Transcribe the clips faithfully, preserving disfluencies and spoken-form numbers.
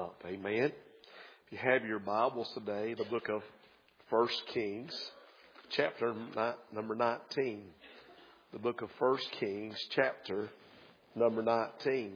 up. Amen. If you have your Bibles today, the book of First Kings, chapter number nineteen. The book of First Kings, chapter number nineteen.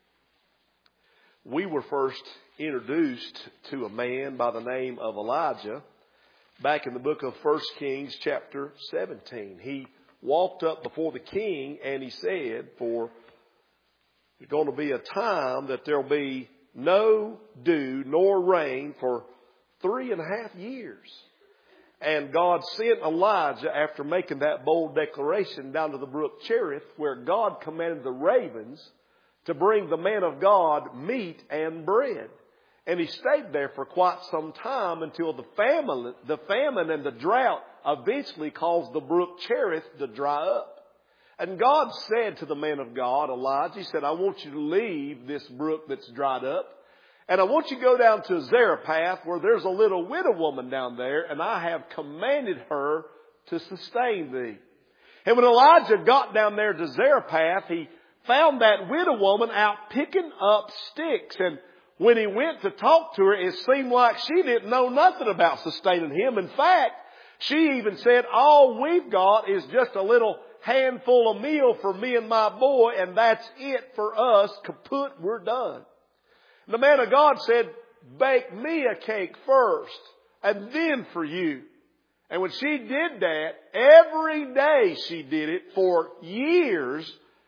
We were first introduced to a man by the name of Elijah back in the book of First Kings, chapter seventeen. He walked up before the king and he said, for there's going to be a time that there'll be no dew nor rain for three and a half years. And God sent Elijah, after making that bold declaration, down to the brook Cherith, where God commanded the ravens to bring the man of God meat and bread. And he stayed there for quite some time until the famine, the famine and the drought eventually caused the brook Cherith to dry up. And God said to the man of God, Elijah, He said, I want you to leave this brook that's dried up. And I want you to go down to Zarephath, where there's a little widow woman down there, and I have commanded her to sustain thee. And when Elijah got down there to Zarephath, he found that widow woman out picking up sticks. And when he went to talk to her, it seemed like she didn't know nothing about sustaining him. In fact, she even said, all we've got is just a little handful of meal for me and my boy, and that's it for us. Kaput, we're done. The man of God said, bake me a cake first, and then for you. And when she did that, every day she did it for years,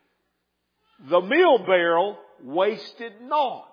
the meal barrel wasted not.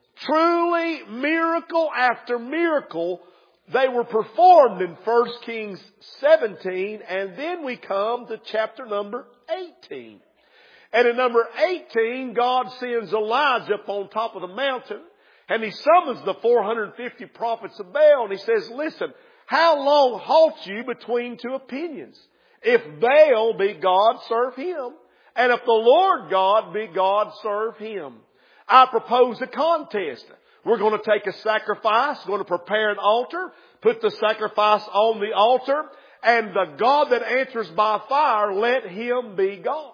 Truly, miracle after miracle, they were performed in First Kings seventeen, and then we come to chapter number eighteen. And in number eighteen, God sends Elijah up on top of the mountain, and he summons the four hundred fifty prophets of Baal, and he says, listen, how long halt you between two opinions? If Baal be God, serve him. And if the Lord God be God, serve him. I propose a contest. We're going to take a sacrifice, going to prepare an altar, put the sacrifice on the altar, and the God that answers by fire, let him be God.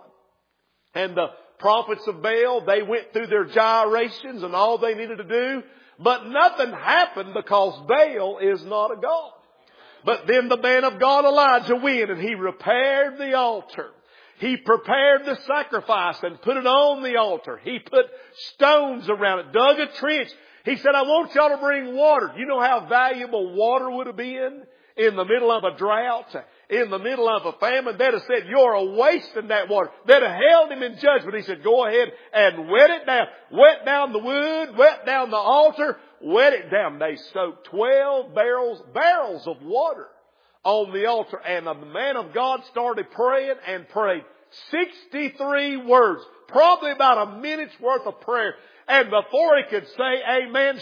And the prophets of Baal, they went through their gyrations and all they needed to do, but nothing happened because Baal is not a God. But then the man of God, Elijah, went and he repaired the altar. He prepared the sacrifice and put it on the altar. He put stones around it, dug a trench. He said, I want y'all to bring water. You know how valuable water would have been in the middle of a drought, in the middle of a famine? They'd have said, you're a wasting that water. They'd have held him in judgment. He said, go ahead and wet it down. Wet down the wood, wet down the altar, wet it down. They soaked twelve barrels, barrels of water on the altar. And the man of God started praying and prayed sixty-three words, probably about a minute's worth of prayer. And before he could say amen,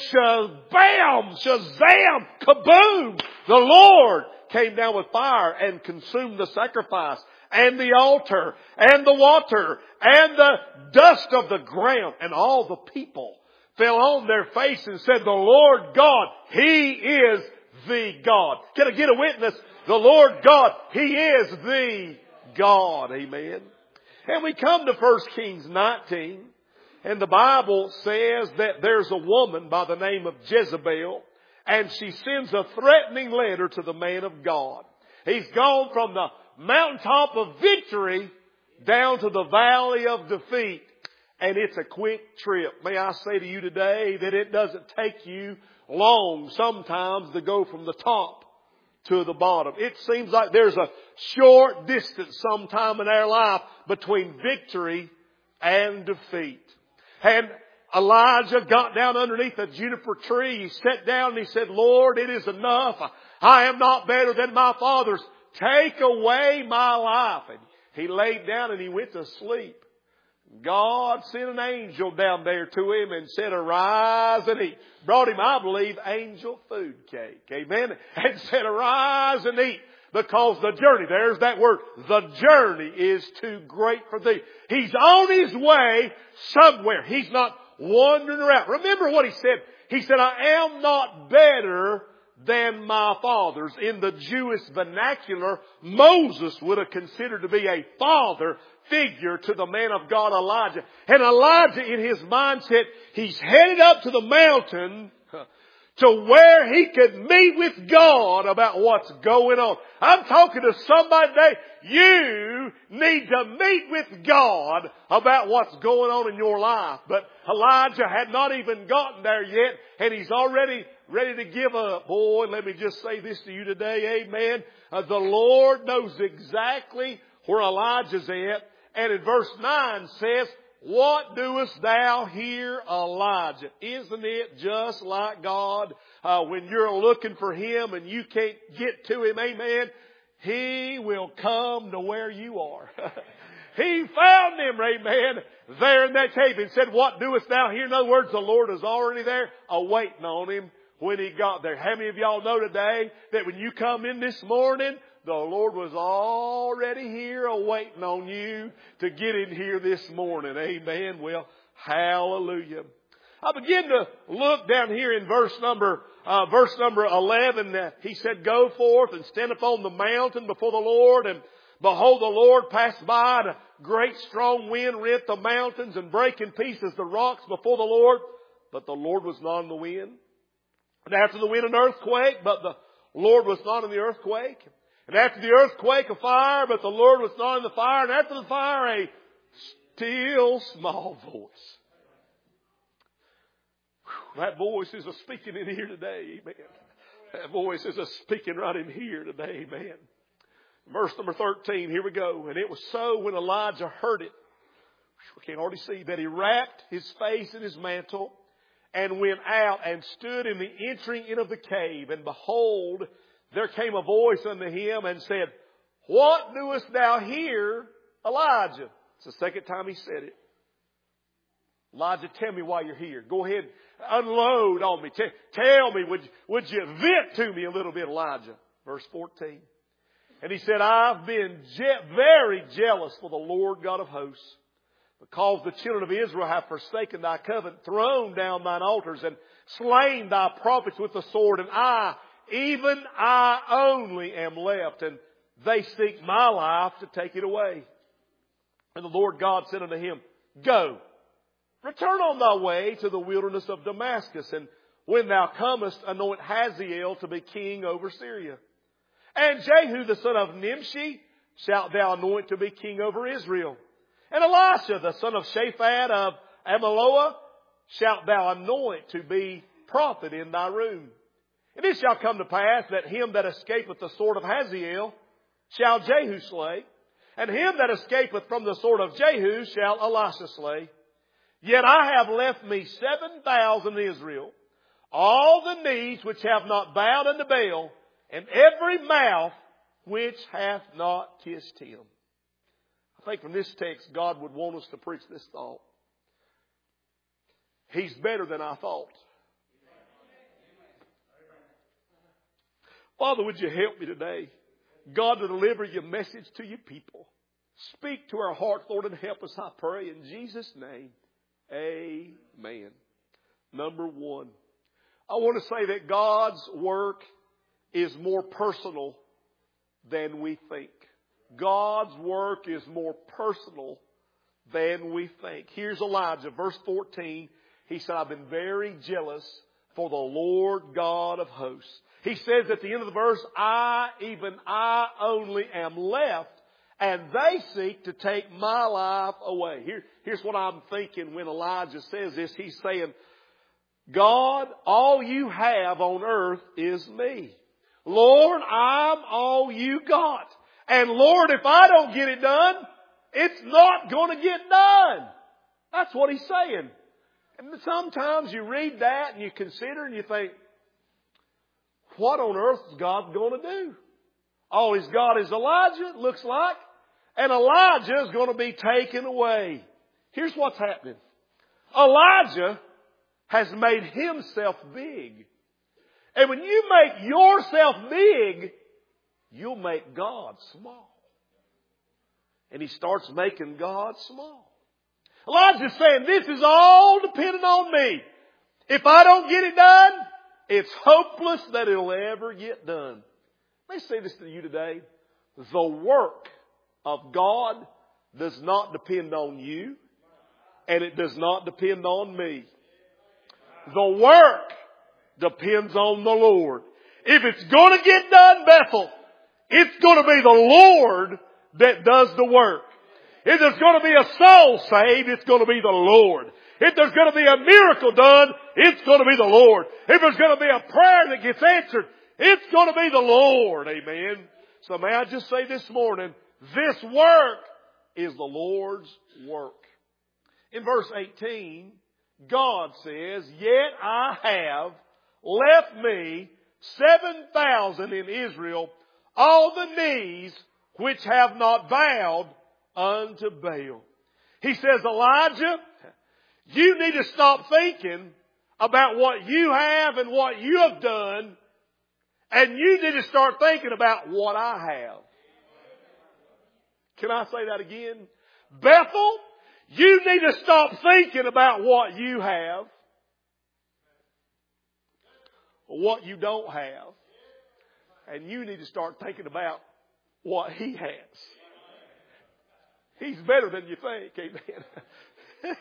shazam, shazam, kaboom, the Lord came down with fire and consumed the sacrifice and the altar and the water and the dust of the ground. And all the people fell on their face and said, the Lord God, He is the God. Can I get a witness? The Lord God, He is the God. Amen. And we come to First Kings nineteen. And the Bible says that there's a woman by the name of Jezebel, and she sends a threatening letter to the man of God. He's gone from the mountaintop of victory down to the valley of defeat. And it's a quick trip. May I say to you today that it doesn't take you long sometimes to go from the top to the bottom. It seems like there's a short distance sometime in our life between victory and defeat. And Elijah got down underneath a juniper tree. He sat down and he said, Lord, it is enough. I am not better than my fathers. Take away my life. And he laid down and he went to sleep. God sent an angel down there to him and said, arise and eat. Brought him, I believe, angel food cake. Amen. And said, arise and eat. Because the journey, there's that word, the journey is too great for thee. He's on his way somewhere. He's not wandering around. Remember what he said. He said, I am not better than my fathers. In the Jewish vernacular, Moses would have considered to be a father figure to the man of God Elijah. And Elijah, in his mindset, he's headed up to the mountain to where he could meet with God about what's going on. I'm talking to somebody today. You need to meet with God about what's going on in your life. But Elijah had not even gotten there yet, and he's already ready to give up. Boy, let me just say this to you today. Amen. Uh, the Lord knows exactly where Elijah's at. And in verse nine says, what doest thou here, Elijah? Isn't it just like God uh, when you're looking for Him and you can't get to Him? Amen. He will come to where you are. He found him, amen, there in that cave and said, what doest thou here? In other words, the Lord is already there awaiting on him when he got there. How many of y'all know today that when you come in this morning, the Lord was already here awaiting on you to get in here this morning? Amen. Well, hallelujah. I begin to look down here in verse number, uh, verse number eleven. Uh, he said, go forth and stand upon the mountain before the Lord. And behold, the Lord passed by, and a great strong wind rent the mountains and brake in pieces the rocks before the Lord. But the Lord was not in the wind. And after the wind, an earthquake, but the Lord was not in the earthquake. And after the earthquake, a fire, but the Lord was not in the fire. And after the fire, a still small voice. Whew, that voice is a speaking in here today, amen. That voice is a speaking right in here today, amen. Verse number thirteen, here we go. And it was so when Elijah heard it, we can already see that he wrapped his face in his mantle and went out and stood in the entering in of the cave. And behold, there came a voice unto him and said, what doest thou here, Elijah? It's the second time he said it. Elijah, tell me why you're here. Go ahead, unload on me. Tell, tell me, would, would you vent to me a little bit, Elijah? Verse fourteen. And he said, I've been je- very jealous for the Lord God of hosts, because the children of Israel have forsaken thy covenant, thrown down thine altars, and slain thy prophets with the sword. And I, even I only am left, and they seek my life to take it away. And the Lord God said unto him, go, return on thy way to the wilderness of Damascus, and when thou comest, anoint Hazael to be king over Syria. And Jehu the son of Nimshi shalt thou anoint to be king over Israel. And Elisha the son of Shaphat of Amaloah shalt thou anoint to be prophet in thy room. And it shall come to pass that him that escapeth the sword of Hazael shall Jehu slay, and him that escapeth from the sword of Jehu shall Elisha slay. Yet I have left me seven thousand in Israel, all the knees which have not bowed unto Baal, and every mouth which hath not kissed him. I think from this text, God would want us to preach this thought. He's better than I thought. Father, would you help me today, God, to deliver your message to your people. Speak to our hearts, Lord, and help us, I pray, in Jesus' name. Amen. Number one, I want to say that God's work is more personal than we think. God's work is more personal than we think. Here's Elijah, verse fourteen. He said, I've been very jealous for the Lord God of hosts. He says at the end of the verse, I, even I only am left, and they seek to take my life away. Here, here's what I'm thinking when Elijah says this. He's saying, God, all you have on earth is me. Lord, I'm all you got. And Lord, if I don't get it done, it's not going to get done. That's what he's saying. And sometimes you read that and you consider and you think, what on earth is God going to do? All he's got is Elijah, it looks like. And Elijah is going to be taken away. Here's what's happening. Elijah has made himself big. And when you make yourself big, you'll make God small. And he starts making God small. Elijah's saying, this is all dependent on me. If I don't get it done, it's hopeless that it'll ever get done. Let me say this to you today. The work of God does not depend on you, and it does not depend on me. The work depends on the Lord. If it's going to get done, Bethel, it's going to be the Lord that does the work. If there's going to be a soul saved, it's going to be the Lord. If there's going to be a miracle done, it's going to be the Lord. If there's going to be a prayer that gets answered, it's going to be the Lord. Amen. So may I just say this morning, this work is the Lord's work. In verse eighteen, God says, "Yet I have left me seven thousand in Israel, all the knees which have not bowed unto Baal." He says, Elijah, you need to stop thinking about what you have and what you have done, and you need to start thinking about what I have. Can I say that again? Bethel, you need to stop thinking about what you have, what you don't have, and you need to start thinking about what He has. He's better than you think, amen.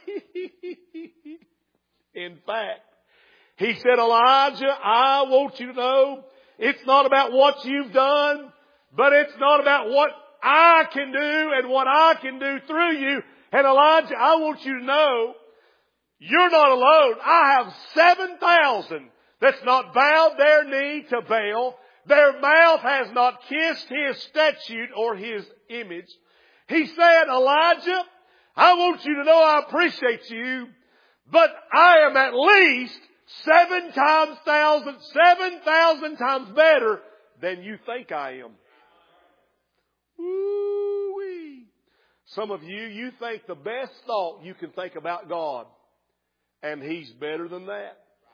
In fact, He said, Elijah, I want you to know it's not about what you've done, but it's not about what I can do and what I can do through you. And Elijah, I want you to know you're not alone. I have seven thousand that's not bowed their knee to Baal. Their mouth has not kissed His statute or His image. He said, Elijah, I want you to know I appreciate you, but I am at least seven times thousand, seven thousand times better than you think I am. Woo-wee. Some of you, you think the best thought you can think about God, and He's better than that.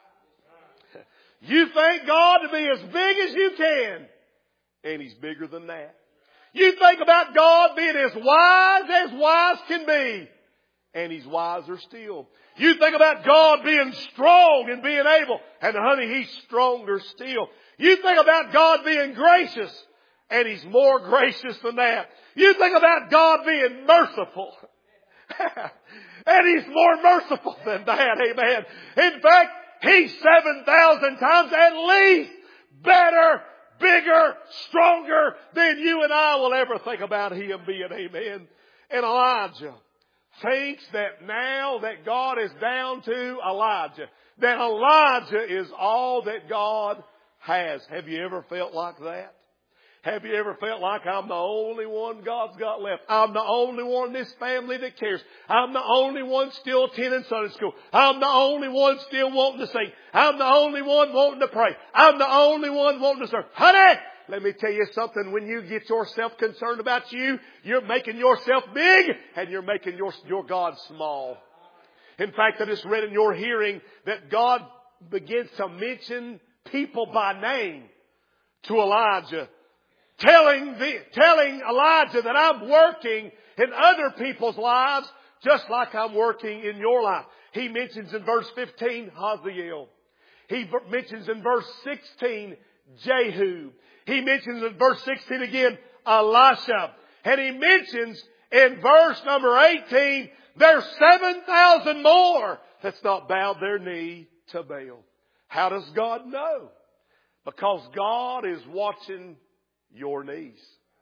You think God to be as big as you can, and He's bigger than that. You think about God being as wise as wise can be, and He's wiser still. You think about God being strong and being able, and honey, He's stronger still. You think about God being gracious, and He's more gracious than that. You think about God being merciful, and He's more merciful than that, amen. In fact, He's seven thousand times at least better, bigger, stronger than you and I will ever think about Him being, amen. And Elijah thinks that now that God is down to Elijah, that Elijah is all that God has. Have you ever felt like that? Have you ever felt like I'm the only one God's got left? I'm the only one in this family that cares. I'm the only one still attending Sunday school. I'm the only one still wanting to sing. I'm the only one wanting to pray. I'm the only one wanting to serve. Honey, let me tell you something. When you get yourself concerned about you, you're making yourself big and you're making your, your God small. In fact, I just read in your hearing that God begins to mention people by name to Elijah. Telling the, telling Elijah that I'm working in other people's lives just like I'm working in your life. He mentions in verse fifteen, Hazael. He mentions in verse sixteen, Jehu. He mentions in verse sixteen again, Elisha. And he mentions in verse number eighteen, there's seven thousand more that's not bowed their knee to Baal. How does God know? Because God is watching your knees.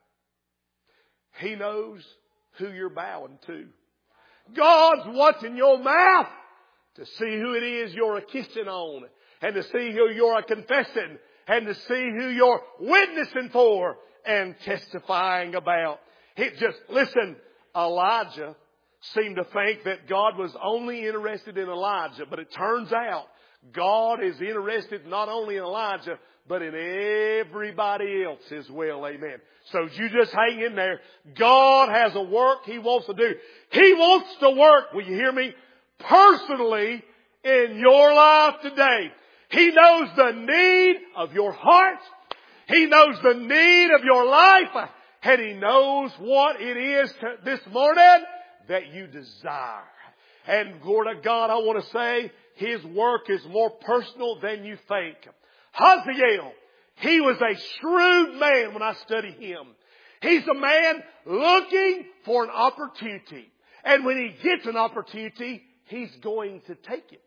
He knows who you're bowing to. God's watching your mouth to see who it is you're a kissing on, and to see who you're a confessing, and to see who you're witnessing for and testifying about. It just, listen, Elijah seemed to think that God was only interested in Elijah, but it turns out God is interested not only in Elijah, but in everybody else as well. Amen. So you just hang in there. God has a work He wants to do. He wants to work, will you hear me, personally in your life today. He knows the need of your heart. He knows the need of your life. And He knows what it is to, this morning that you desire. And glory to God, I want to say His work is more personal than you think. Hazael, he was a shrewd man when I study him. He's a man looking for an opportunity. And when he gets an opportunity, he's going to take it.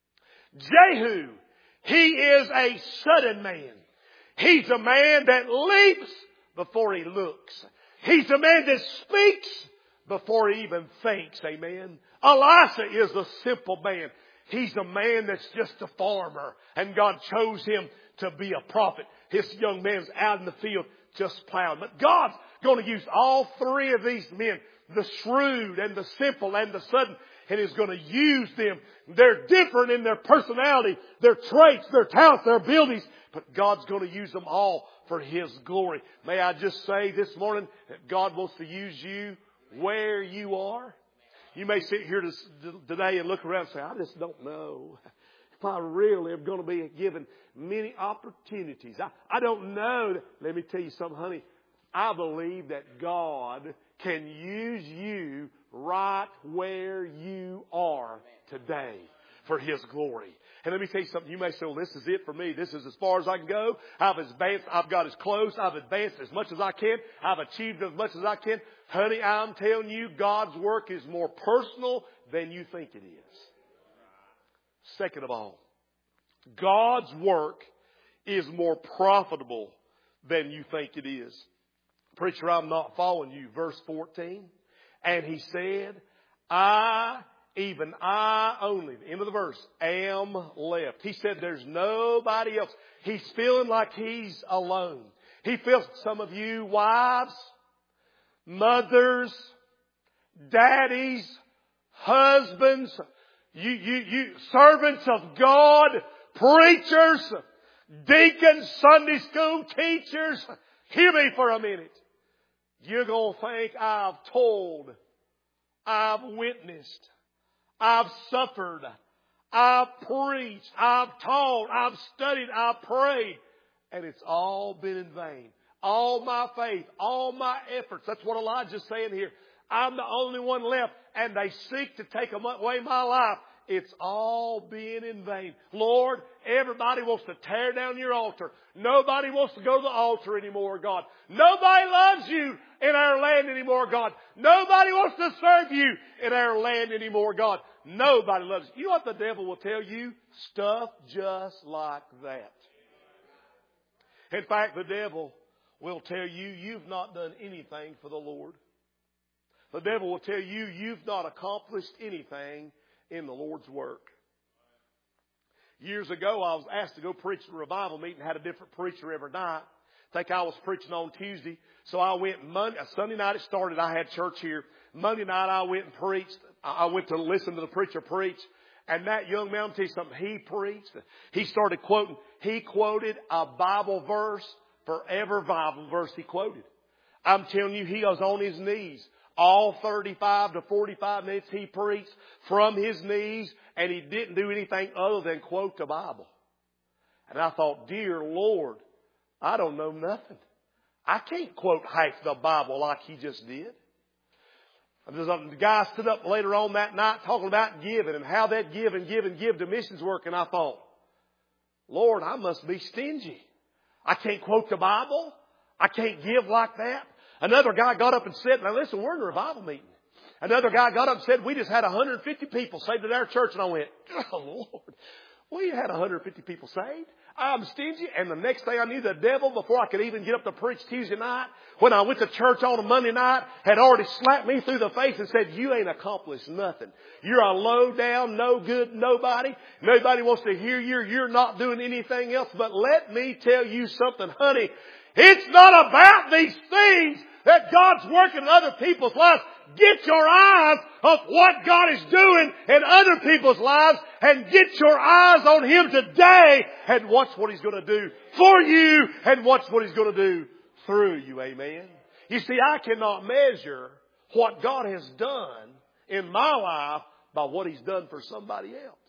Jehu, he is a sudden man. He's a man that leaps before he looks. He's a man that speaks before he even thinks. Amen. Elisha is a simple man. He's a man that's just a farmer. And God chose him to be a prophet. His young man's out in the field just plowing. But God's going to use all three of these men, the shrewd and the simple and the sudden, and He's going to use them. They're different in their personality, their traits, their talents, their abilities, but God's going to use them all for His glory. May I just say this morning that God wants to use you where you are. You may sit here today and look around and say, I just don't know if I really am going to be given many opportunities. I, I don't know. Let me tell you something, honey. I believe that God can use you right where you are today for His glory. And let me tell you something. You may say, well, this is it for me. This is as far as I can go. I've advanced. I've got as close. I've advanced as much as I can. I've achieved as much as I can. Honey, I'm telling you, God's work is more personal than you think it is. Second of all, God's work is more profitable than you think it is. Preacher, I'm not following you. Verse fourteen. And he said, I, even I only, the end of the verse, am left. He said there's nobody else. He's feeling like he's alone. He feels, some of you wives, mothers, daddies, husbands, you, you, you, servants of God, preachers, deacons, Sunday school teachers. Hear me for a minute. You're going to think I've told, I've witnessed, I've suffered, I've preached, I've taught, I've studied, I've prayed, and it's all been in vain. All my faith, all my efforts. That's what Elijah's saying here. I'm the only one left, and they seek to take away my life. It's all being in vain. Lord, everybody wants to tear down your altar. Nobody wants to go to the altar anymore, God. Nobody loves you in our land anymore, God. Nobody wants to serve you in our land anymore, God. Nobody loves you. You know what the devil will tell you? Stuff just like that. In fact, the devil will tell you you've not done anything for the Lord. The devil will tell you you've not accomplished anything in the Lord's work. Years ago, I was asked to go preach at a revival meeting. Had a different preacher every night. I think I was preaching on Tuesday. So I went Monday, Sunday night it started. I had church here. Monday night I went and preached. I went to listen to the preacher preach. And that young man, I'll tell you something, he preached. He started quoting. He quoted a Bible verse for every Bible verse he quoted. I'm telling you, he was on his knees. All thirty-five to forty-five minutes he preached from his knees, and he didn't do anything other than quote the Bible. And I thought, dear Lord, I don't know nothing. I can't quote half the Bible like he just did. And the guy stood up later on that night talking about giving and how that give and give and give to missions work. And I thought, Lord, I must be stingy. I can't quote the Bible. I can't give like that. Another guy got up and said, now listen, we're in a revival meeting. Another guy got up and said, we just had one hundred fifty people saved at our church. And I went, oh Lord, we had one hundred fifty people saved. I'm stingy. And the next thing I knew, the devil, before I could even get up to preach Tuesday night, when I went to church on a Monday night, had already slapped me through the face and said, you ain't accomplished nothing. You're a low down, no good, nobody. Nobody wants to hear you. You're not doing anything else. But let me tell you something, honey. It's not about these things that God's working in other people's lives. Get your eyes on what God is doing in other people's lives and get your eyes on Him today and watch what He's going to do for you and watch what He's going to do through you. Amen. You see, I cannot measure what God has done in my life by what He's done for somebody else.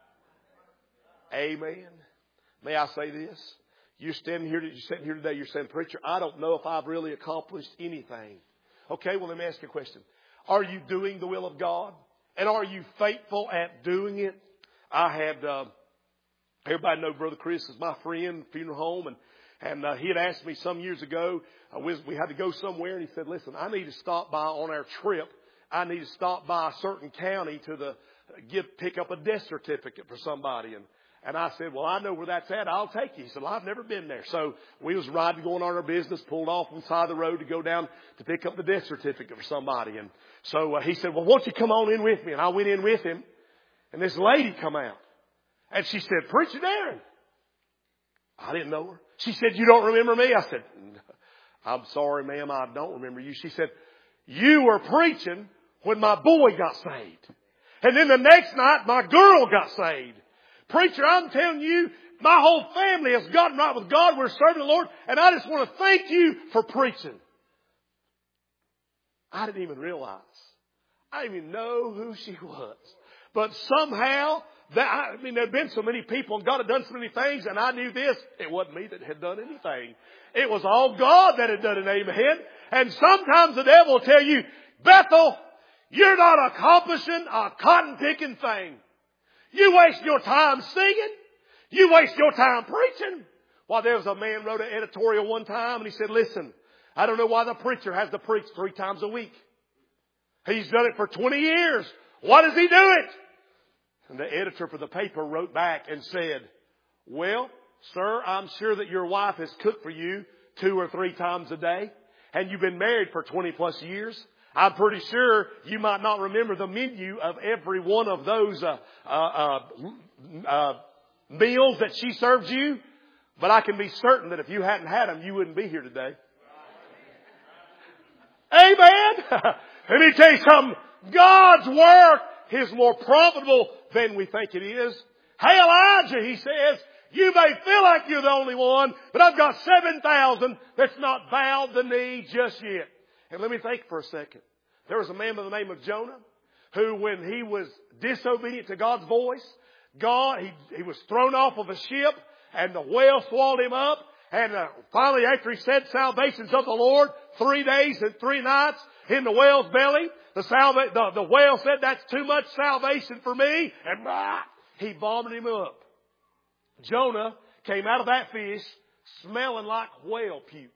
Amen. May I say this? You're standing here, you're sitting here today, you're saying, preacher, I don't know if I've really accomplished anything. Okay, well, let me ask you a question. Are you doing the will of God? And are you faithful at doing it? I had, uh, everybody know Brother Chris is my friend, funeral home, and And uh, he had asked me some years ago, uh, we, we had to go somewhere, and he said, listen, I need to stop by on our trip. I need to stop by a certain county to the get pick up a death certificate for somebody. And And I said, well, I know where that's at. I'll take you. He said, well, I've never been there. So we was riding, going on our business, pulled off on the side of the road to go down to pick up the death certificate for somebody. And so uh, he said, well, won't you come on in with me? And I went in with him. And this lady come out. And she said, Preacher Darren. I didn't know her. She said, you don't remember me? I said, I'm sorry, ma'am, I don't remember you. She said, you were preaching when my boy got saved. And then the next night, my girl got saved. Preacher, I'm telling you, my whole family has gotten right with God. We're serving the Lord. And I just want to thank you for preaching. I didn't even realize. I didn't even know who she was. But somehow, that, I mean, there had been so many people and God had done so many things. And I knew this. It wasn't me that had done anything. It was all God that had done it. Amen. And sometimes the devil will tell you, Bethel, you're not accomplishing a cotton-picking thing. You waste your time singing. You waste your time preaching. Well, there was a man wrote an editorial one time and he said, listen, I don't know why the preacher has to preach three times a week. He's done it for twenty years. Why does he do it? And the editor for the paper wrote back and said, well, sir, I'm sure that your wife has cooked for you two or three times a day and you've been married for twenty plus years. I'm pretty sure you might not remember the menu of every one of those uh, uh, uh, uh, meals that she served you. But I can be certain that if you hadn't had them, you wouldn't be here today. Amen. Let me tell you something. God's work is more profitable than we think it is. Hey, Elijah, he says, you may feel like you're the only one, but I've got seven thousand that's not bowed the knee just yet. And let me think for a second. There was a man by the name of Jonah who, when he was disobedient to God's voice, God, he, he was thrown off of a ship and the whale swallowed him up. And uh, finally, after he said salvation's of the Lord, three days and three nights in the whale's belly, the, salva- the, the whale said, that's too much salvation for me. And bah, he vomited him up. Jonah came out of that fish smelling like whale puke.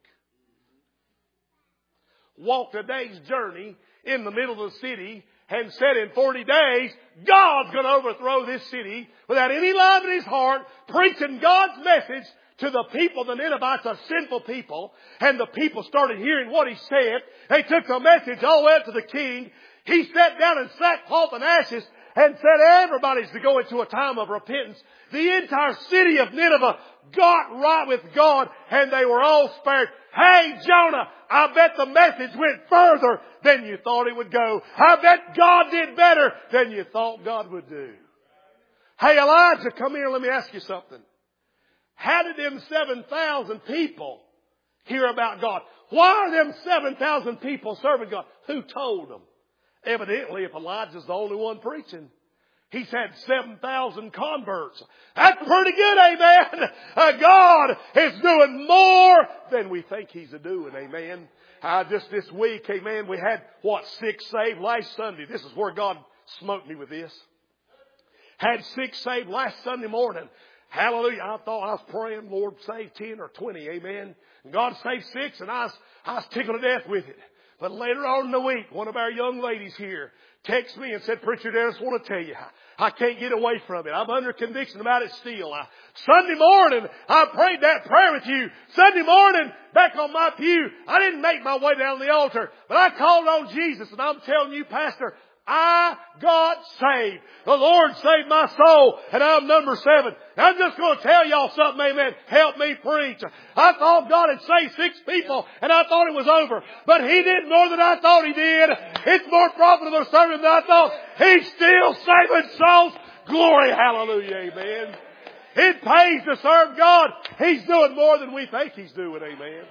Walked a day's journey in the middle of the city and said in forty days, God's going to overthrow this city without any love in his heart, preaching God's message to the people, the Ninevites, a sinful people. And the people started hearing what he said. They took the message all the way up to the king. He sat down in sackcloth and ashes and said everybody's to go into a time of repentance. The entire city of Nineveh got right with God and they were all spared. Hey, Jonah, I bet the message went further than you thought it would go. I bet God did better than you thought God would do. Hey, Elijah, come here. Let me ask you something. How did them seven thousand people hear about God? Why are them seven thousand people serving God? Who told them? Evidently, if Elijah's the only one preaching, he's had seven thousand converts. That's pretty good, amen. Uh, God is doing more than we think He's a-doing, amen. Uh, just this week, amen, we had, what, six saved last Sunday. This is where God smote me with this. Had six saved last Sunday morning. Hallelujah. I thought I was praying, Lord, save ten or twenty, amen. And God saved six, and I was, I was tickled to death with it. But later on in the week, one of our young ladies here texted me and said, Preacher Dennis, I want to tell you, I can't get away from it. I'm under conviction about it still. I, Sunday morning, I prayed that prayer with you. Sunday morning, back on my pew, I didn't make my way down the altar, but I called on Jesus, and I'm telling you, Pastor, I got saved. The Lord saved my soul, and I'm number seven. I'm just going to tell y'all something, amen. Help me preach. I thought God had saved six people, and I thought it was over. But He did more than I thought He did. It's more profitable to serve Him than I thought. He's still saving souls. Glory, hallelujah, amen. It pays to serve God. He's doing more than we think He's doing, amen.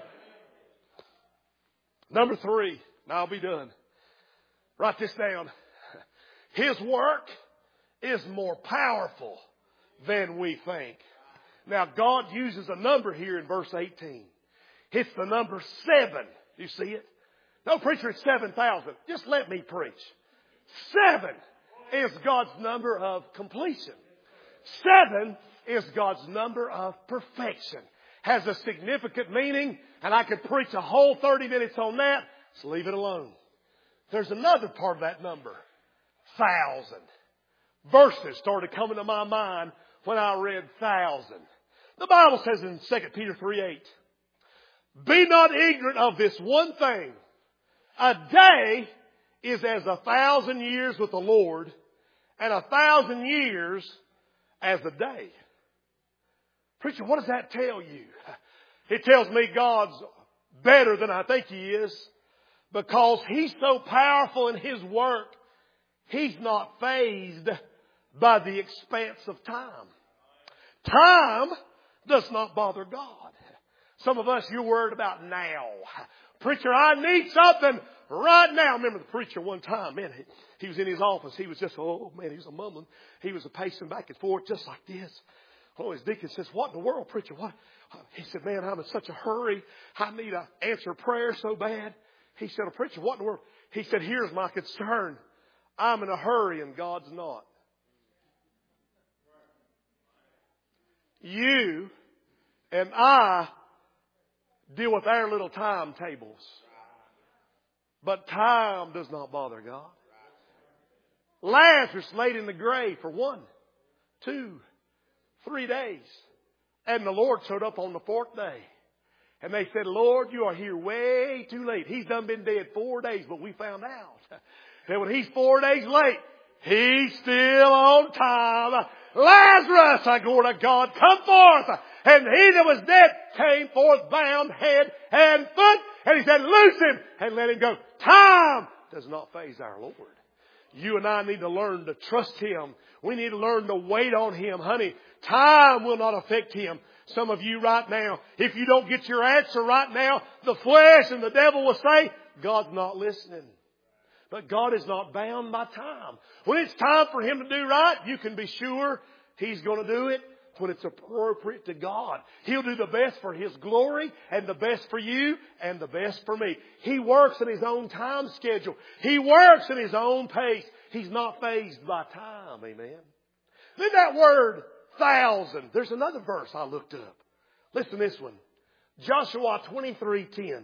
Number three, and I'll be done. Write this down. His work is more powerful than we think. Now, God uses a number here in verse eighteen. It's the number seven. You see it? No, preacher, it's seven thousand. Just let me preach. Seven is God's number of completion. Seven is God's number of perfection. has a significant meaning, and I could preach a whole thirty minutes on that, so leave it alone. There's another part of that number. Thousand. Verses started coming to my mind when I read thousand. The Bible says in Second Peter three eight, be not ignorant of this one thing. A day is as a thousand years with the Lord, and a thousand years as a day. Preacher, what does that tell you? It tells me God's better than I think He is, because He's so powerful in His work, He's not fazed by the expanse of time. Time does not bother God. Some of us, you're worried about now. Preacher, I need something right now. I remember the preacher one time, man, he, he was in his office. He was just, oh man, he was a mumbling. He was a pacing back and forth just like this. Oh, his deacon says, what in the world, preacher? What? He said, man, I'm in such a hurry. I need an answer prayer so bad. He said, oh, preacher, what in the world? He said, here's my concern. I'm in a hurry and God's not. You and I deal with our little timetables. But time does not bother God. Lazarus laid in the grave for one, two, three days. And the Lord showed up on the fourth day. And they said, Lord, you are here way too late. He's done been dead four days, but we found out that when he's four days late, he's still on time. Lazarus, I glory to God, come forth. And he that was dead came forth bound head and foot. And he said, loose him and let him go. Time does not faze our Lord. You and I need to learn to trust Him. We need to learn to wait on Him. Honey, time will not affect Him. Some of you right now, if you don't get your answer right now, the flesh and the devil will say, God's not listening. But God is not bound by time. When it's time for Him to do right, you can be sure He's going to do it when it's appropriate to God. He'll do the best for His glory and the best for you and the best for me. He works in His own time schedule. He works in His own pace. He's not fazed by time. Amen. Then that word thousand. There's another verse I looked up. Listen to this one. Joshua twenty-three ten.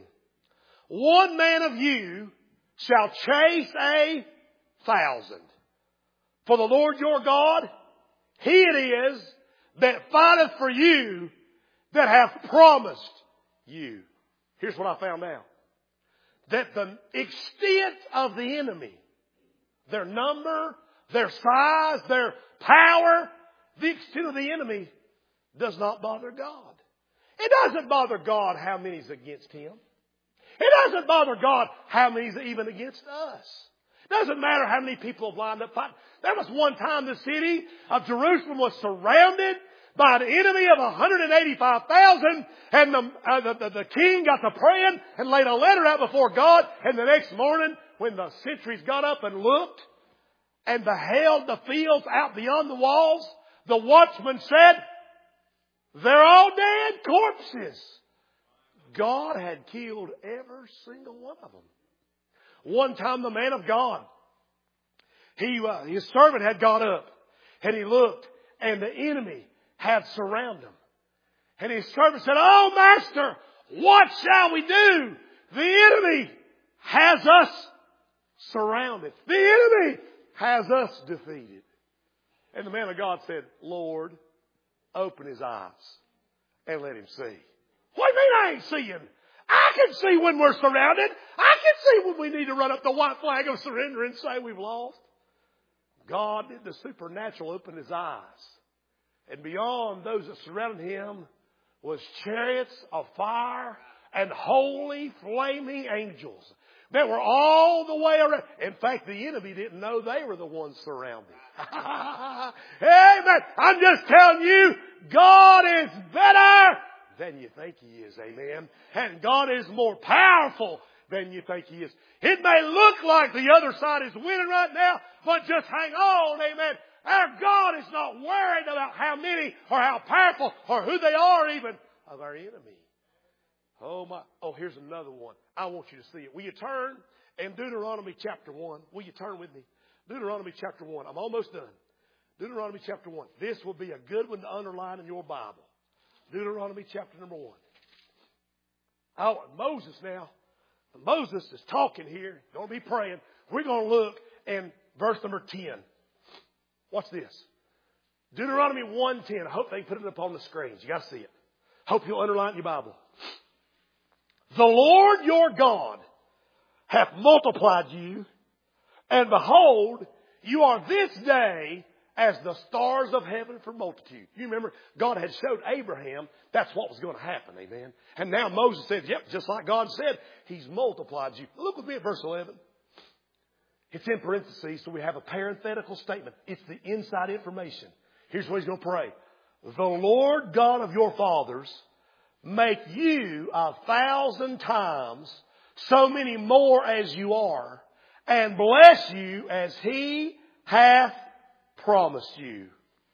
One man of you shall chase a thousand. For the Lord your God, He it is that fighteth for you, that hath promised you. Here's what I found out. That the extent of the enemy, their number, their size, their power, the extent of the enemy does not bother God. It doesn't bother God how many's against Him. It doesn't bother God how many's even against us. It doesn't matter how many people have lined up fighting. There was one time the city of Jerusalem was surrounded by an enemy of one hundred eighty-five thousand, and the, uh, the, the, the king got to praying and laid a letter out before God. And the next morning, when the sentries got up and looked and beheld the fields out beyond the walls, the watchman said, they're all dead corpses. God had killed every single one of them. One time the man of God, he uh, his servant had got up and he looked, and the enemy had surrounded him. And his servant said, oh, master, what shall we do? The enemy has us surrounded. The enemy has us defeated. And the man of God said, Lord, open his eyes and let him see. What do you mean I ain't seeing? I can see when we're surrounded. I can see when we need to run up the white flag of surrender and say we've lost. God did the supernatural open his eyes. And beyond those that surrounded him was chariots of fire and holy flaming angels that were all the way around. In fact, the enemy didn't know they were the ones surrounded. Amen. I'm just telling you, God is better than you think He is. Amen. And God is more powerful than you think He is. It may look like the other side is winning right now, but just hang on. Amen. Our God is not worried about how many or how powerful or who they are even of our enemy. Oh my. Oh, here's another one. I want you to see it. Will you turn in Deuteronomy chapter one? Will you turn with me? Deuteronomy chapter one. I'm almost done. Deuteronomy chapter one. This will be a good one to underline in your Bible. Deuteronomy chapter number one. Oh, Moses now. Moses is talking here. Don't be praying. We're going to look in verse number ten. Watch this. Deuteronomy one ten. I hope they put it up on the screens. You got to see it. Hope you'll underline it in your Bible. The Lord your God hath multiplied you, and behold, you are this day as the stars of heaven for multitude. You remember, God had showed Abraham that's what was going to happen, amen. And now Moses said, yep, just like God said, He's multiplied you. Look with me at verse eleven. It's in parentheses, so we have a parenthetical statement. It's the inside information. Here's what He's going to pray. The Lord God of your fathers make you a thousand times so many more as you are, and bless you as He hath promised you.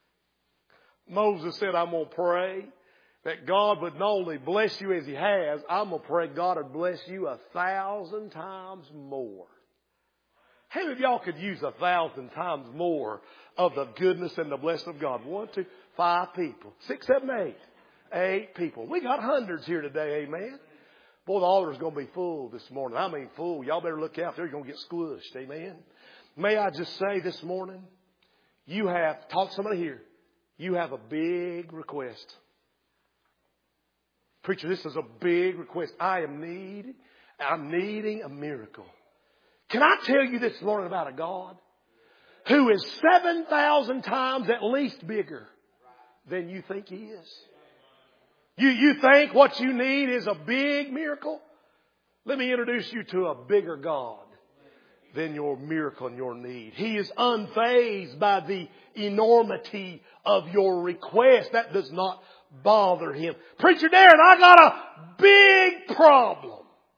Moses said, I'm going to pray that God would not only bless you as He has, I'm going to pray God would bless you a thousand times more. How many of y'all could use a thousand times more of the goodness and the blessing of God? One, two, five people. Six, seven, eight. Eight people. We got hundreds here today, amen. Boy, the altar's going to be full this morning. I mean full. Y'all better look out there. You're going to get squished, amen. May I just say this morning, you have, talk to somebody here, you have a big request. Preacher, this is a big request. I am needing, I'm needing a miracle. Can I tell you this morning about a God who is seven thousand times at least bigger than you think He is? You, you think what you need is a big miracle? Let me introduce you to a bigger God than your miracle and your need. He is unfazed by the enormity of your request. That does not bother Him. Preacher Darren, I got a big problem.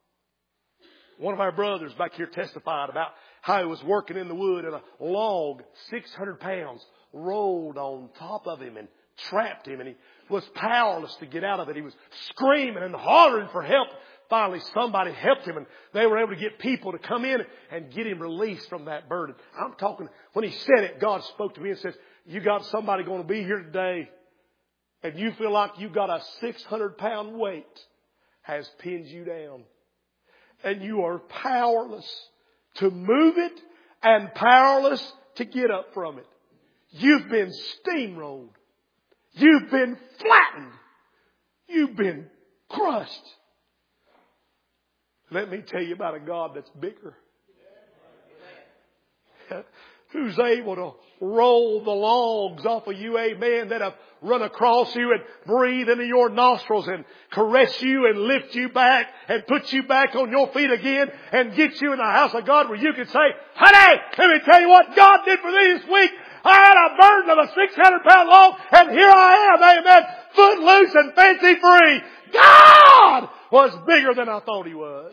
One of our brothers back here testified about how he was working in the wood and a log, six hundred pounds, rolled on top of him and trapped him, and he was powerless to get out of it. He was screaming and hollering for help. Finally, somebody helped him, and they were able to get people to come in and get him released from that burden. I'm talking, when he said it, God spoke to me and says, you got somebody going to be here today, and you feel like you got a six hundred pound weight has pinned you down. And you are powerless to move it and powerless to get up from it. You've been steamrolled. You've been flattened. You've been crushed. Let me tell you about a God that's bigger. Who's able to roll the logs off of you, amen, that have run across you and breathe into your nostrils and caress you and lift you back and put you back on your feet again and get you in the house of God where you can say, honey, let me tell you what God did for me this week. I had a burden of a six hundred pound log, and here I am, amen, foot loose and fancy free. God was bigger than I thought He was.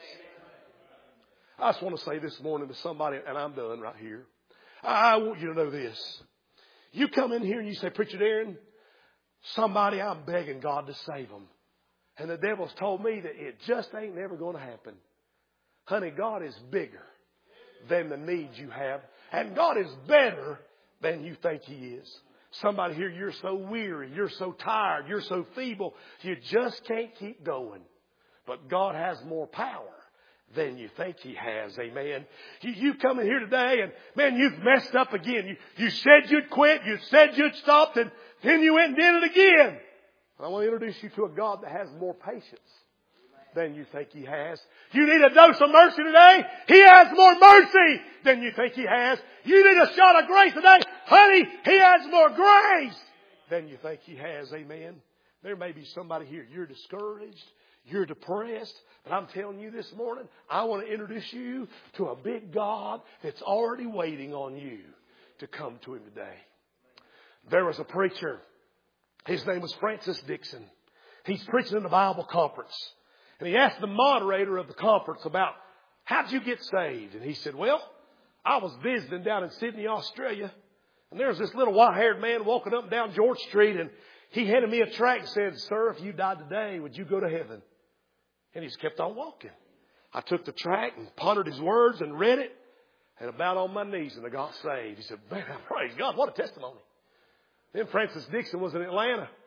I just want to say this morning to somebody, and I'm done right here. I want you to know this. You come in here and you say, Preacher Darren, somebody, I'm begging God to save them. And the devil's told me that it just ain't never going to happen. Honey, God is bigger than the needs you have. And God is better than you think He is. Somebody here, you're so weary, you're so tired, you're so feeble, you just can't keep going. But God has more power than you think He has, amen. You, you come in here today and, man, you've messed up again. You, you said you'd quit, you said you'd stop, and then you went and did it again. I want to introduce you to a God that has more patience than you think He has. You need a dose of mercy today. He has more mercy than you think He has. You need a shot of grace today. Honey, He has more grace than you think He has. Amen. There may be somebody here. You're discouraged. You're depressed. But I'm telling you this morning, I want to introduce you to a big God that's already waiting on you to come to Him today. There was a preacher. His name was Francis Dixon. He's preaching in the Bible conference. And he asked the moderator of the conference about, how'd you get saved? And he said, well, I was visiting down in Sydney, Australia. And there was this little white-haired man walking up and down George Street. And he handed me a tract and said, sir, if you died today, would you go to heaven? And he just kept on walking. I took the tract and pondered his words and read it. And about on my knees and I got saved. He said, man, praise God, what a testimony. Then Francis Dixon was in Atlanta.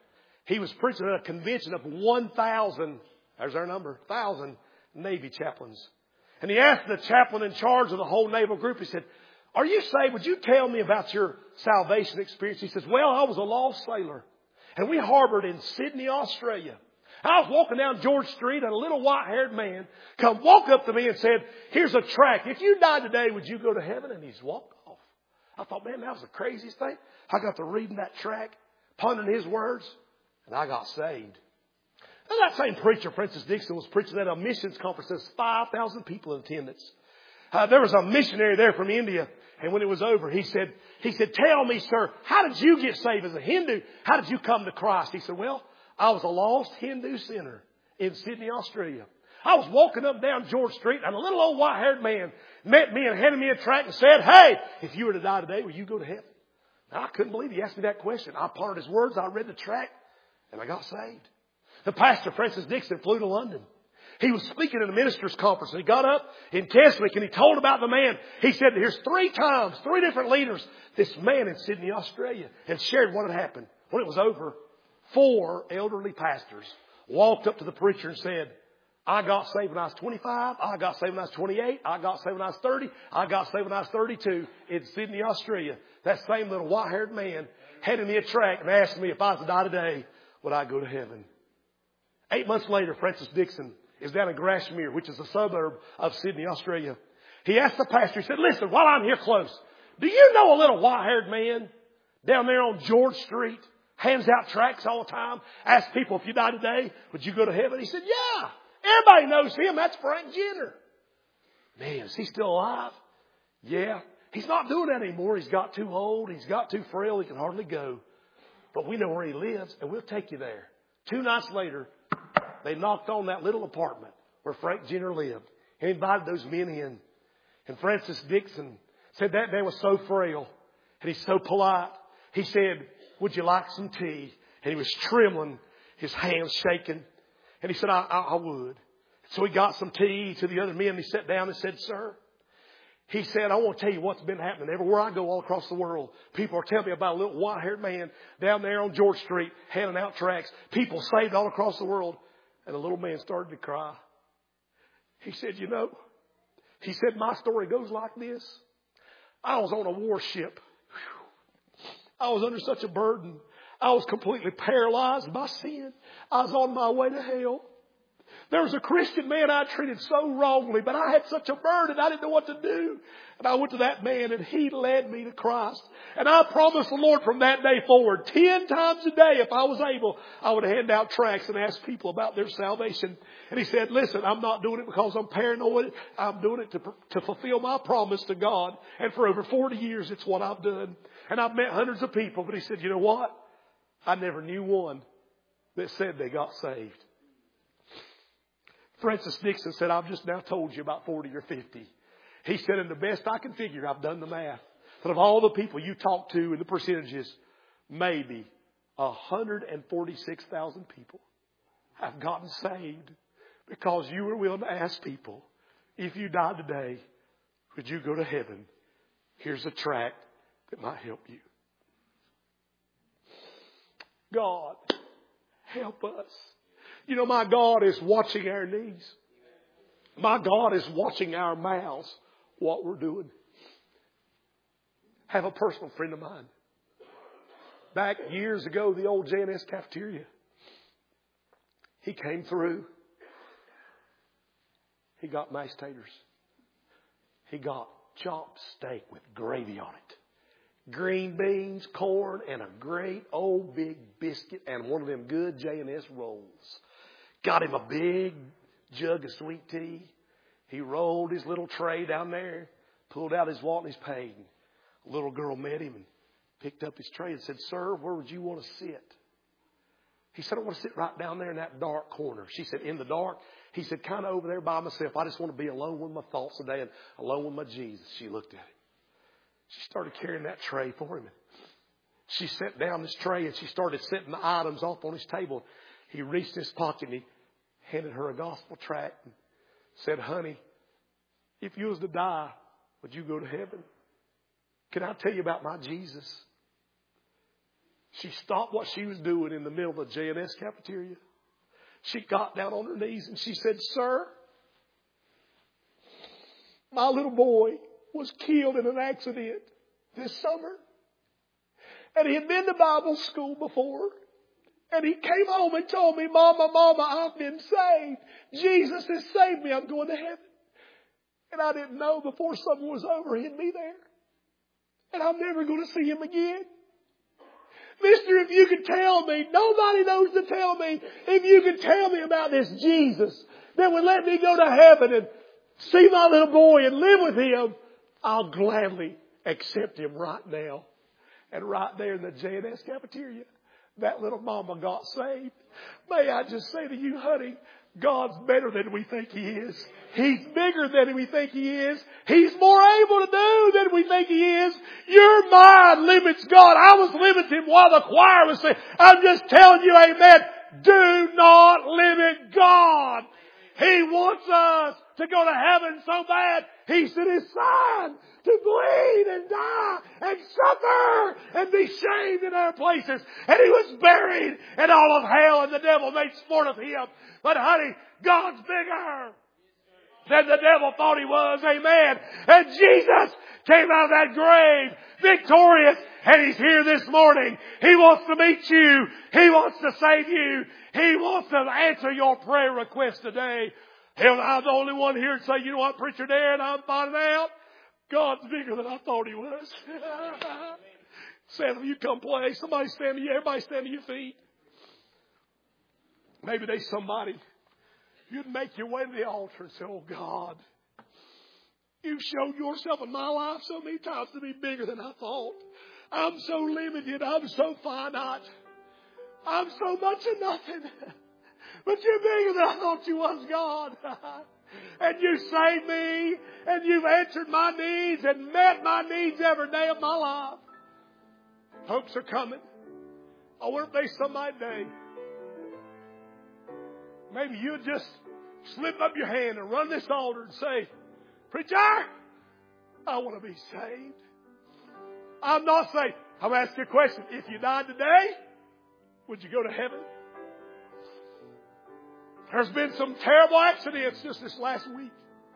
He was preaching at a convention of one thousand, there's our number, one thousand Navy chaplains. And he asked the chaplain in charge of the whole naval group, he said, are you saved? Would you tell me about your salvation experience? He says, well, I was a lost sailor. And we harbored in Sydney, Australia. I was walking down George Street and a little white-haired man come walk up to me and said, here's a tract. If you died today, would you go to heaven? And he just walked off. I thought, man, that was the craziest thing. I got to reading that tract, pondering his words, and I got saved. And that same preacher, Francis Dixon, was preaching at a missions conference. There's five thousand people in attendance. Uh, there was a missionary there from India. And when it was over, he said, he said, tell me, sir, how did you get saved as a Hindu? How did you come to Christ? He said, well, I was a lost Hindu sinner in Sydney, Australia. I was walking up and down George Street and a little old white-haired man met me and handed me a tract and said, hey, if you were to die today, will you go to heaven? Now, I couldn't believe he asked me that question. I pondered his words. I read the tract and I got saved. The pastor, Francis Dixon, flew to London. He was speaking at a minister's conference and he got up in Keswick and he told about the man. He said, here's three times, three different leaders, this man in Sydney, Australia, and shared what had happened. When it was over, four elderly pastors walked up to the preacher and said, I got saved when I was twenty-five. I got saved when I was twenty-eight. I got saved when I was thirty. I got saved when I was thirty-two in Sydney, Australia. That same little white-haired man handed me a tract and asked me if I was to die today, would I go to heaven? Eight months later, Francis Dixon is down in Grashmere, which is a suburb of Sydney, Australia. He asked the pastor, he said, listen, while I'm here close, do you know a little white-haired man down there on George Street, hands out tracts all the time, asks people, if you die today, would you go to heaven? He said, yeah, everybody knows him. That's Frank Jenner. Man, is he still alive? Yeah. He's not doing that anymore. He's got too old. He's got too frail. He can hardly go. But we know where he lives, and we'll take you there. Two nights later, they knocked on that little apartment where Frank Jenner lived and invited those men in. And Francis Dixon said that man was so frail and he's so polite. He said, would you like some tea? And he was trembling, his hands shaking. And he said, I, I, I would. So he got some tea to the other men. And he sat down and said, sir, he said, I want to tell you what's been happening. Everywhere I go all across the world, people are telling me about a little white-haired man down there on George Street handing out tracts. People saved all across the world. And the little man started to cry. He said, you know, he said, my story goes like this. I was on a warship. I was under such a burden. I was completely paralyzed by sin. I was on my way to hell. There was a Christian man I treated so wrongly, but I had such a burden, I didn't know what to do. And I went to that man and he led me to Christ. And I promised the Lord from that day forward, ten times a day, if I was able, I would hand out tracts and ask people about their salvation. And he said, listen, I'm not doing it because I'm paranoid. I'm doing it to, to fulfill my promise to God. And for over forty years, it's what I've done. And I've met hundreds of people, but he said, you know what? I never knew one that said they got saved. Francis Dixon said, I've just now told you about forty or fifty. He said, and the best I can figure, I've done the math, that of all the people you talk to and the percentages, maybe one hundred forty-six thousand people have gotten saved because you were willing to ask people, if you died today, would you go to heaven? Here's a tract that might help you. God, help us. You know, my God is watching our knees. My God is watching our mouths, what we're doing. Have a personal friend of mine. Back years ago, the old J and S cafeteria. He came through. He got mashed taters. He got chopped steak with gravy on it. Green beans, corn, and a great old big biscuit and one of them good J and S rolls. Got him a big jug of sweet tea. He rolled his little tray down there, pulled out his wallet and he's paid. A little girl met him and picked up his tray and said, sir, where would you want to sit? He said, I want to sit right down there in that dark corner. She said, in the dark? He said, kind of over there by myself. I just want to be alone with my thoughts today and alone with my Jesus. She looked at him. She started carrying that tray for him. She set down this tray and she started setting the items off on his table. He reached in his pocket and he handed her a gospel tract and said, honey, if you was to die, would you go to heaven? Can I tell you about my Jesus? She stopped what she was doing in the middle of the J and S cafeteria. She got down on her knees and she said, "Sir, my little boy was killed in an accident this summer. And he had been to Bible school before. And he came home and told me, 'Mama, Mama, I've been saved. Jesus has saved me. I'm going to heaven.' And I didn't know before something was over he'd be there. And I'm never going to see him again. Mister, if you could tell me, nobody knows to tell me, if you could tell me about this Jesus that would let me go to heaven and see my little boy and live with him, I'll gladly accept him right now." And right there in the J and S cafeteria, that little mama got saved. May I just say to you, honey, God's better than we think He is. He's bigger than we think He is. He's more able to do than we think He is. Your mind limits God. I was limited while the choir was saying. I'm just telling you, amen. Do not limit God. He wants us to go to heaven so bad. He sent His Son to bleed and die and suffer and be shamed in our places. And He was buried in all of hell, and the devil made sport of Him. But honey, God's bigger than the devil thought He was. Amen. And Jesus came out of that grave victorious, and He's here this morning. He wants to meet you. He wants to save you. He wants to answer your prayer request today. Hell, I'm the only one here to say, you know what, Preacher Dan, I'm finding out God's bigger than I thought He was. Sam, you come play. Somebody stand to you. Everybody stand to your feet. Maybe there's somebody. You'd make your way to the altar and say, "Oh God, You've shown Yourself in my life so many times to be bigger than I thought. I'm so limited. I'm so finite. I'm so much of nothing. But You're bigger than I thought You was, God. And You saved me. And You've answered my needs and met my needs every day of my life." Hopes are coming. I wonder if there's somebody today. Maybe you just slip up your hand and run this altar and say, "Preacher, I want to be saved." I'm not saying, I'm asking you a question. If you died today, would you go to heaven? There's been some terrible accidents just this last week.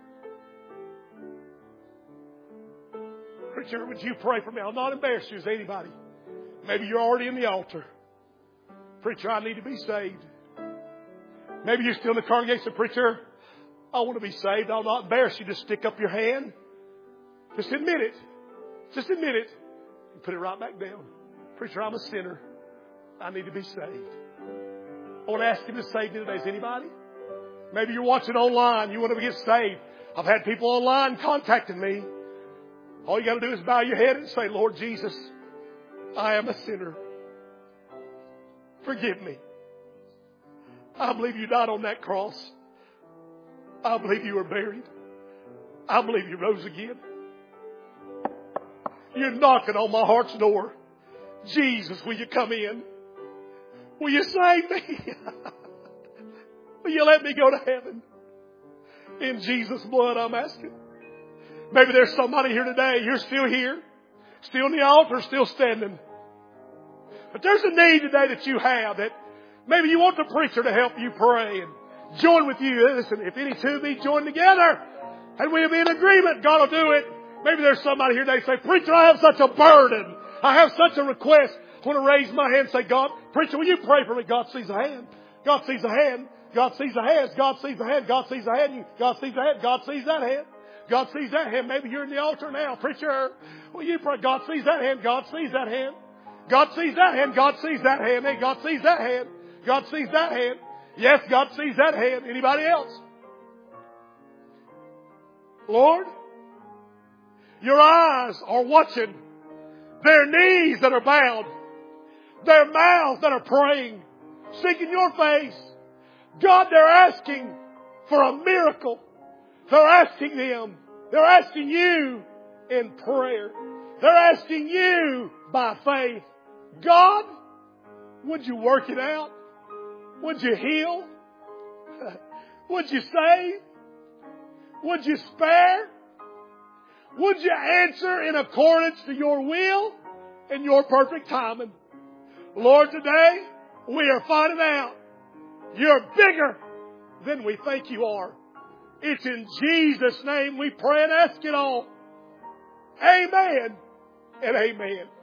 Preacher, would you pray for me? I'll not embarrass you as anybody. Maybe you're already in the altar. "Preacher, I need to be saved." Maybe you're still in the congregation. "Preacher, I want to be saved." I'll not embarrass you. Just stick up your hand. Just admit it. Just admit it. And put it right back down. "Preacher, I'm a sinner. I need to be saved." I want to ask Him to save me today. Is anybody? Maybe you're watching online. You want to get saved. I've had people online contacting me. All you got to do is bow your head and say, "Lord Jesus, I am a sinner. Forgive me. I believe You died on that cross. I believe You were buried. I believe You rose again. You're knocking on my heart's door. Jesus, will You come in? Will You save me? Will You let me go to heaven? In Jesus' blood, I'm asking." Maybe there's somebody here today. You're still here. Still in the altar, still standing. But there's a need today that you have that maybe you want the preacher to help you pray and join with you. Listen, if any two be joined together and we'll be in agreement, God will do it. Maybe there's somebody here today say, "Preacher, I have such a burden. I have such a request. I want to raise my hand and say, God, preacher, will You pray for me?" God sees a hand. God sees a hand. God sees a hand. God sees a hand. God sees a hand. God sees a hand. God sees that hand. God sees that hand. Maybe you're in the altar now. "Preacher, will You pray?" God sees that hand. God sees that hand. God sees that hand. God sees that hand. Hey, God sees that hand. God sees that hand. Yes, God sees that hand. Anybody else? Lord, Your eyes are watching their knees that are bowed, their mouths that are praying, seeking Your face. God, they're asking for a miracle. They're asking Him. They're asking You in prayer. They're asking You by faith. God, would You work it out? Would You heal? Would You save? Would You spare? Would You answer in accordance to Your will and Your perfect timing? Lord, today we are finding out you're bigger than we think you are. It's in Jesus' name we pray and ask it all. Amen and amen.